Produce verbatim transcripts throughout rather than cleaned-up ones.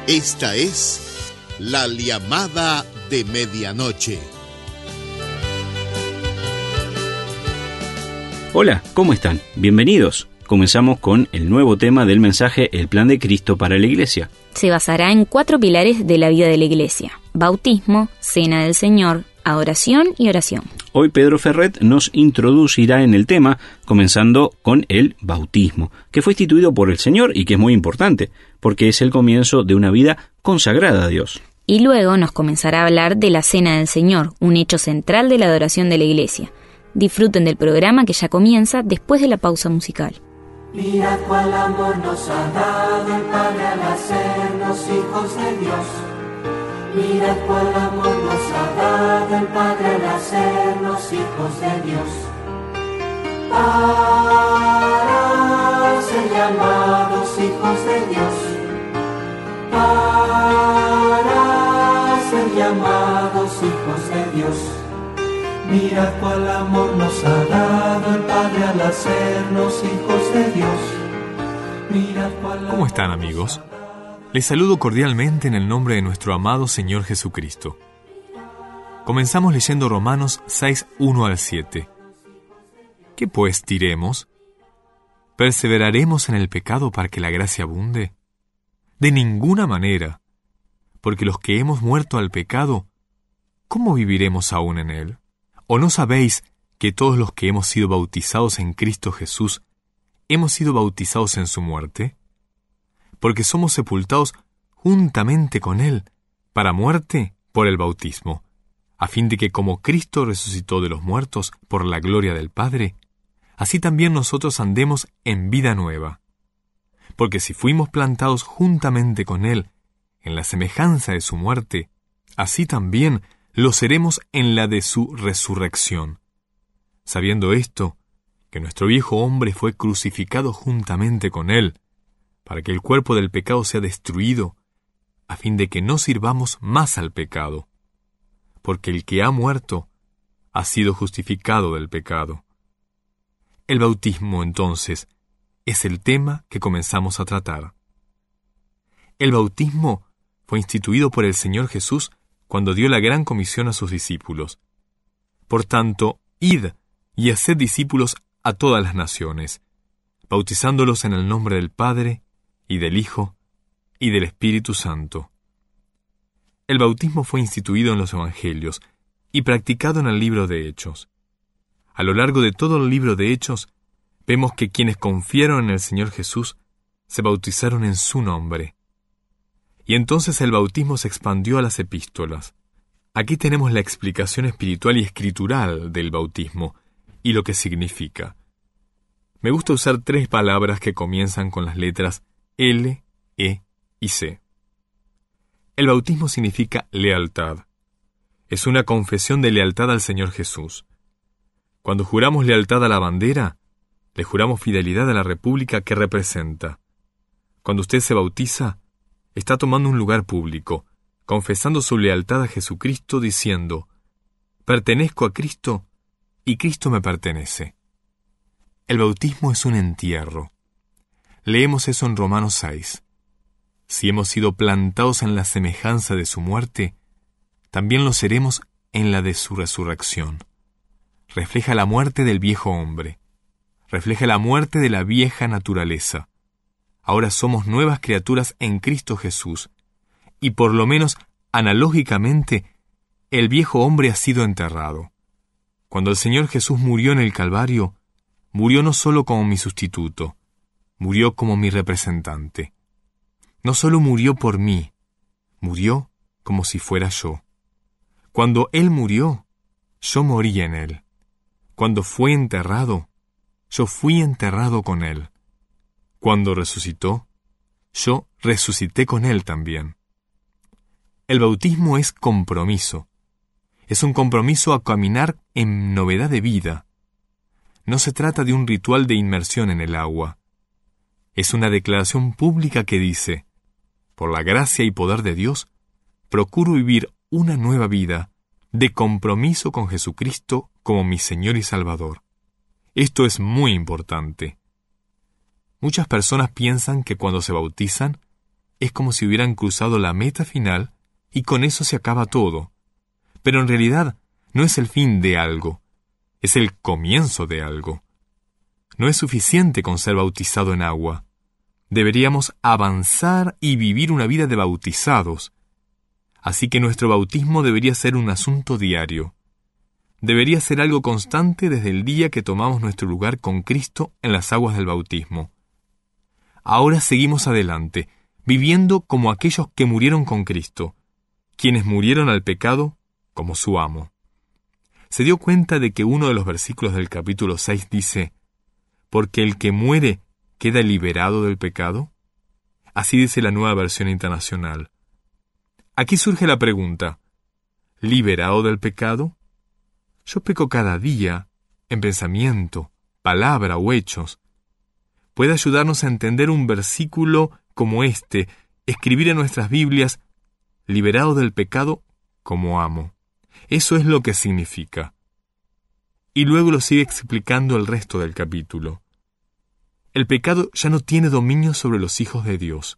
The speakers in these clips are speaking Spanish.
Esta es la llamada de medianoche. Hola, ¿cómo están? Bienvenidos. Comenzamos con el nuevo tema del mensaje El plan de Cristo para la Iglesia. Se basará en cuatro pilares de la vida de la Iglesia: bautismo, cena del Señor, adoración y oración. Hoy Pedro Ferret nos introducirá en el tema, comenzando con el bautismo, que fue instituido por el Señor y que es muy importante, porque es el comienzo de una vida consagrada a Dios. Y luego nos comenzará a hablar de la cena del Señor, un hecho central de la adoración de la Iglesia. Disfruten del programa que ya comienza después de la pausa musical. Mira cuál amor nos ha dado el Padre al hacernos hijos de Dios. Mira cuál amor nos ha dado el Padre al hacernos hijos de Dios. Para ser llamados hijos de Dios. Para ser llamados hijos de Dios. Mira cuál amor nos ha dado el Padre al hacernos hijos de Dios. Mira cuál ¿Cómo están, amigos? Les saludo cordialmente en el nombre de nuestro amado Señor Jesucristo. Comenzamos leyendo Romanos seis, uno al siete. ¿Qué pues diremos? ¿Perseveraremos en el pecado para que la gracia abunde? De ninguna manera, porque los que hemos muerto al pecado, ¿cómo viviremos aún en él? ¿O no sabéis que todos los que hemos sido bautizados en Cristo Jesús, hemos sido bautizados en su muerte? Porque somos sepultados juntamente con Él, para muerte por el bautismo, a fin de que como Cristo resucitó de los muertos por la gloria del Padre, así también nosotros andemos en vida nueva. Porque si fuimos plantados juntamente con Él, en la semejanza de su muerte, así también lo seremos en la de su resurrección. Sabiendo esto, que nuestro viejo hombre fue crucificado juntamente con Él, para que el cuerpo del pecado sea destruido, a fin de que no sirvamos más al pecado, porque el que ha muerto ha sido justificado del pecado. El bautismo, entonces, es el tema que comenzamos a tratar. El bautismo fue instituido por el Señor Jesús cuando dio la gran comisión a sus discípulos. Por tanto, id y haced discípulos a todas las naciones, bautizándolos en el nombre del Padre, y del Hijo, y del Espíritu Santo. El bautismo fue instituido en los Evangelios y practicado en el libro de Hechos. A lo largo de todo el libro de Hechos, vemos que quienes confiaron en el Señor Jesús se bautizaron en su nombre. Y entonces el bautismo se expandió a las epístolas. Aquí tenemos la explicación espiritual y escritural del bautismo y lo que significa. Me gusta usar tres palabras que comienzan con las letras L, E y C. El bautismo significa lealtad. Es una confesión de lealtad al Señor Jesús. Cuando juramos lealtad a la bandera, le juramos fidelidad a la república que representa. Cuando usted se bautiza, está tomando un lugar público, confesando su lealtad a Jesucristo diciendo, pertenezco a Cristo y Cristo me pertenece. El bautismo es un entierro. Leemos eso en Romanos seis. Si hemos sido plantados en la semejanza de su muerte, también lo seremos en la de su resurrección. Refleja la muerte del viejo hombre. Refleja la muerte de la vieja naturaleza. Ahora somos nuevas criaturas en Cristo Jesús, y por lo menos analógicamente, el viejo hombre ha sido enterrado. Cuando el Señor Jesús murió en el Calvario, murió no solo como mi sustituto, murió como mi representante. No solo murió por mí, murió como si fuera yo. Cuando Él murió, yo morí en Él. Cuando fue enterrado, yo fui enterrado con Él. Cuando resucitó, yo resucité con Él también. El bautismo es compromiso. Es un compromiso a caminar en novedad de vida. No se trata de un ritual de inmersión en el agua. Es una declaración pública que dice, por la gracia y poder de Dios, procuro vivir una nueva vida de compromiso con Jesucristo como mi Señor y Salvador. Esto es muy importante. Muchas personas piensan que cuando se bautizan, es como si hubieran cruzado la meta final y con eso se acaba todo. Pero en realidad no es el fin de algo, es el comienzo de algo. No es suficiente con ser bautizado en agua. Deberíamos avanzar y vivir una vida de bautizados. Así que nuestro bautismo debería ser un asunto diario. Debería ser algo constante desde el día que tomamos nuestro lugar con Cristo en las aguas del bautismo. Ahora seguimos adelante, viviendo como aquellos que murieron con Cristo, quienes murieron al pecado como su amo. ¿Se dio cuenta de que uno de los versículos del capítulo seis dice, «Porque el que muere queda liberado del pecado»? Así dice la Nueva Versión Internacional. Aquí surge la pregunta, ¿liberado del pecado? Yo peco cada día, en pensamiento, palabra o hechos. Puede ayudarnos a entender un versículo como este, escribir en nuestras Biblias, liberado del pecado como amo. Eso es lo que significa. Y luego lo sigue explicando el resto del capítulo. El pecado ya no tiene dominio sobre los hijos de Dios.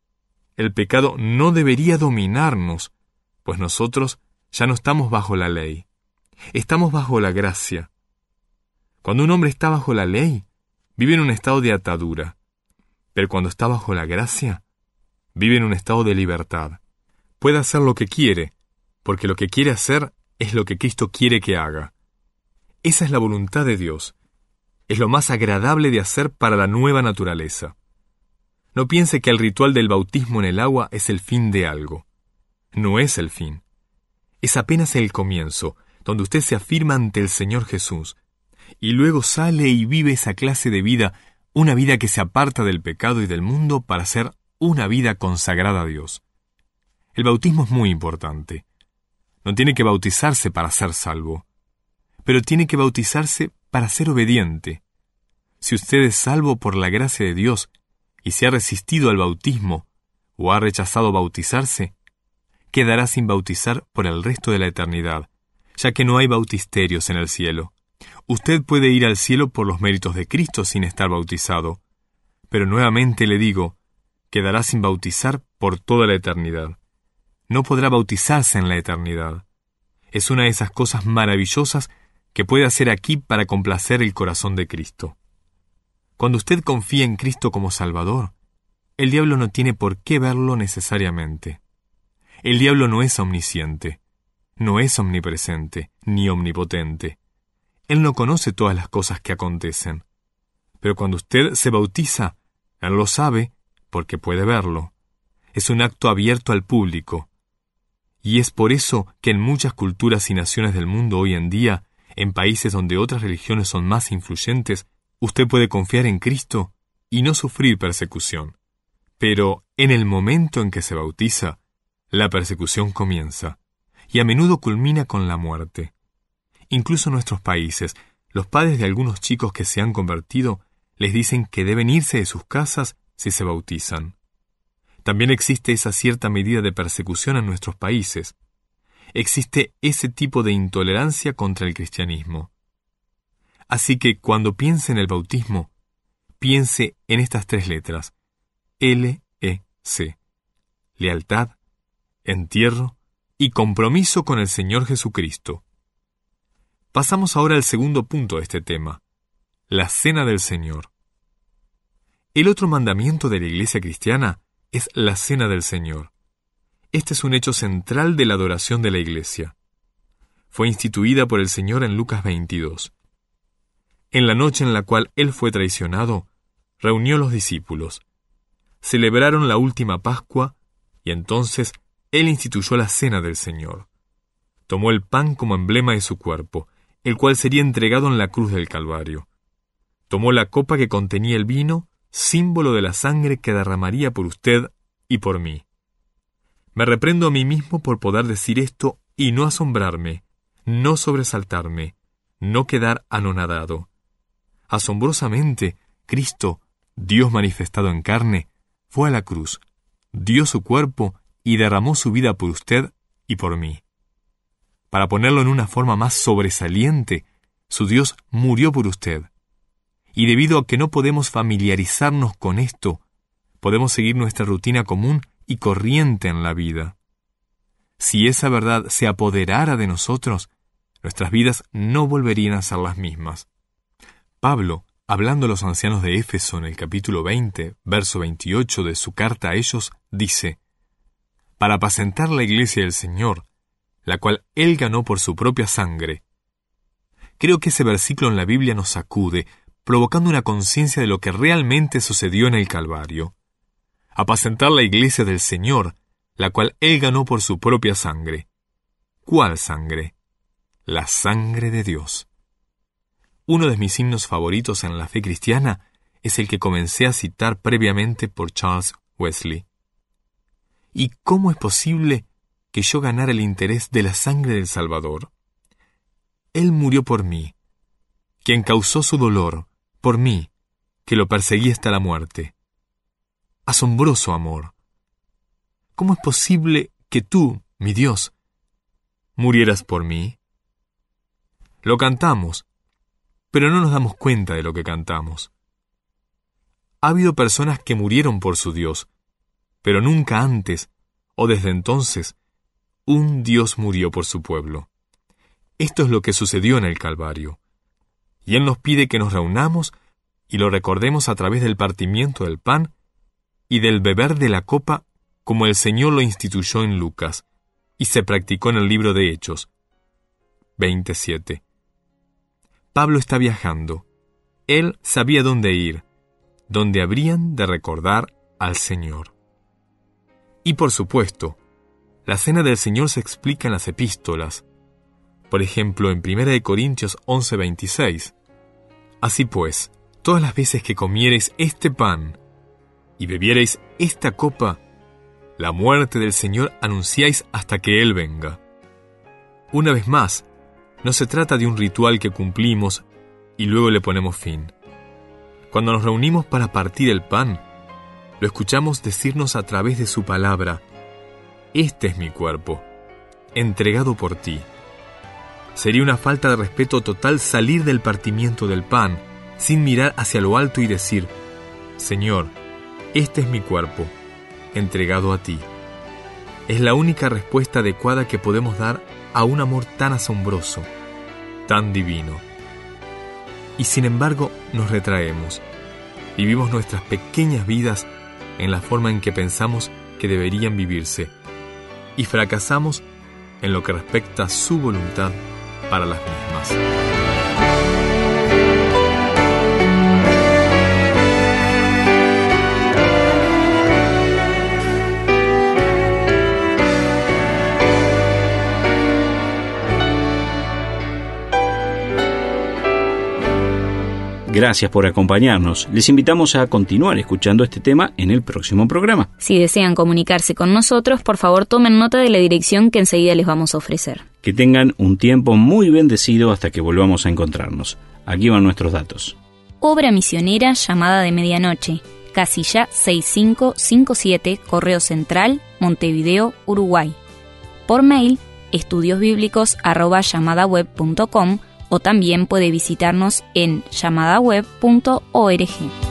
El pecado no debería dominarnos, pues nosotros ya no estamos bajo la ley. Estamos bajo la gracia. Cuando un hombre está bajo la ley, vive en un estado de atadura. Pero cuando está bajo la gracia, vive en un estado de libertad. Puede hacer lo que quiere, porque lo que quiere hacer es lo que Cristo quiere que haga. Esa es la voluntad de Dios. Es lo más agradable de hacer para la nueva naturaleza. No piense que el ritual del bautismo en el agua es el fin de algo. No es el fin. Es apenas el comienzo, donde usted se afirma ante el Señor Jesús, y luego sale y vive esa clase de vida, una vida que se aparta del pecado y del mundo para ser una vida consagrada a Dios. El bautismo es muy importante. No tiene que bautizarse para ser salvo, pero tiene que bautizarse para ser obediente. Si usted es salvo por la gracia de Dios y se ha resistido al bautismo o ha rechazado bautizarse, quedará sin bautizar por el resto de la eternidad, ya que no hay bautisterios en el cielo. Usted puede ir al cielo por los méritos de Cristo sin estar bautizado, pero nuevamente le digo, quedará sin bautizar por toda la eternidad. No podrá bautizarse en la eternidad. Es una de esas cosas maravillosas que puede hacer aquí para complacer el corazón de Cristo. Cuando usted confía en Cristo como Salvador, el diablo no tiene por qué verlo necesariamente. El diablo no es omnisciente, no es omnipresente, ni omnipotente. Él no conoce todas las cosas que acontecen. Pero cuando usted se bautiza, él lo sabe porque puede verlo. Es un acto abierto al público. Y es por eso que en muchas culturas y naciones del mundo hoy en día, en países donde otras religiones son más influyentes, usted puede confiar en Cristo y no sufrir persecución. Pero en el momento en que se bautiza, la persecución comienza, y a menudo culmina con la muerte. Incluso en nuestros países, los padres de algunos chicos que se han convertido les dicen que deben irse de sus casas si se bautizan. También existe esa cierta medida de persecución en nuestros países. Existe ese tipo de intolerancia contra el cristianismo. Así que cuando piense en el bautismo, piense en estas tres letras, L E C, lealtad, entierro y compromiso con el Señor Jesucristo. Pasamos ahora al segundo punto de este tema, la Cena del Señor. El otro mandamiento de la Iglesia cristiana es la Cena del Señor. Este es un hecho central de la adoración de la Iglesia. Fue instituida por el Señor en Lucas veintidós. En la noche en la cual Él fue traicionado, reunió a los discípulos. Celebraron la última Pascua y entonces Él instituyó la Cena del Señor. Tomó el pan como emblema de su cuerpo, el cual sería entregado en la cruz del Calvario. Tomó la copa que contenía el vino, símbolo de la sangre que derramaría por usted y por mí. Me reprendo a mí mismo por poder decir esto y no asombrarme, no sobresaltarme, no quedar anonadado. Asombrosamente, Cristo, Dios manifestado en carne, fue a la cruz, dio su cuerpo y derramó su vida por usted y por mí. Para ponerlo en una forma más sobresaliente, su Dios murió por usted. Y debido a que no podemos familiarizarnos con esto, podemos seguir nuestra rutina común y corriente en la vida. Si esa verdad se apoderara de nosotros, nuestras vidas no volverían a ser las mismas. Pablo, hablando a los ancianos de Éfeso en el capítulo veinte, verso veintiocho de su carta a ellos, dice: para apacentar la iglesia del Señor, la cual Él ganó por su propia sangre. Creo que ese versículo en la Biblia nos sacude, provocando una conciencia de lo que realmente sucedió en el Calvario. Apacentar la iglesia del Señor, la cual Él ganó por su propia sangre. ¿Cuál sangre? La sangre de Dios. Uno de mis himnos favoritos en la fe cristiana es el que comencé a citar previamente por Charles Wesley. ¿Y cómo es posible que yo ganara el interés de la sangre del Salvador? Él murió por mí, quien causó su dolor, por mí, que lo perseguí hasta la muerte. Asombroso amor. ¿Cómo es posible que tú, mi Dios, murieras por mí? Lo cantamos, pero no nos damos cuenta de lo que cantamos. Ha habido personas que murieron por su Dios, pero nunca antes, o desde entonces, un Dios murió por su pueblo. Esto es lo que sucedió en el Calvario. Y Él nos pide que nos reunamos y lo recordemos a través del partimiento del pan y del beber de la copa, como el Señor lo instituyó en Lucas, y se practicó en el libro de Hechos. veintisiete. Pablo está viajando. Él sabía dónde ir, donde habrían de recordar al Señor. Y por supuesto, la cena del Señor se explica en las epístolas. Por ejemplo, en primera de Corintios once veintiséis. Así pues, todas las veces que comiereis este pan y bebiereis esta copa, la muerte del Señor anunciáis hasta que Él venga. Una vez más, no se trata de un ritual que cumplimos y luego le ponemos fin. Cuando nos reunimos para partir el pan, lo escuchamos decirnos a través de su palabra: este es mi cuerpo, entregado por ti. Sería una falta de respeto total salir del partimiento del pan sin mirar hacia lo alto y decir: Señor, este es mi cuerpo, entregado a ti. Es la única respuesta adecuada que podemos dar a un amor tan asombroso, tan divino. Y sin embargo, nos retraemos. Vivimos nuestras pequeñas vidas en la forma en que pensamos que deberían vivirse, y fracasamos en lo que respecta a su voluntad para las mismas. Gracias por acompañarnos. Les invitamos a continuar escuchando este tema en el próximo programa. Si desean comunicarse con nosotros, por favor tomen nota de la dirección que enseguida les vamos a ofrecer. Que tengan un tiempo muy bendecido hasta que volvamos a encontrarnos. Aquí van nuestros datos. Obra misionera Llamada de Medianoche, casilla seis cinco cinco siete, Correo Central, Montevideo, Uruguay. Por mail, estudiosbíblicos arroba llamadaweb punto com, o también puede visitarnos en llamadaweb punto org.